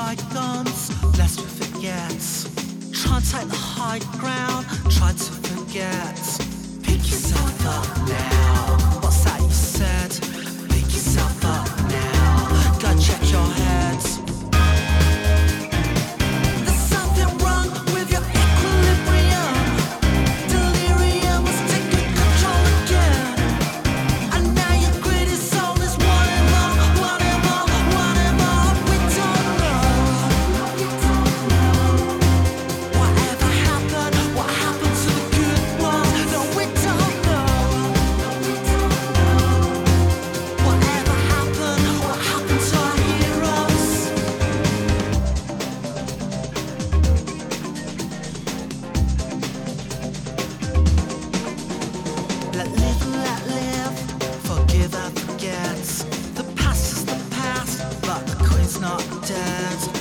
bygones, lest we forget. Try and take the high ground, try to forget. Pick yourself up now. What's that you said? Pick yourself up now. Go check your head. There's something wrong with your equilibrium. Delirium has taken control again. And now your greedy soul is wanting more, wanting more, wanting more. We don't know. Whatever happened? What happened to the good ones? No, we don't know. Whatever happened? What happened to our heroes? Let live and let live, forgive and forget. The past is the past, but the queen's not dead.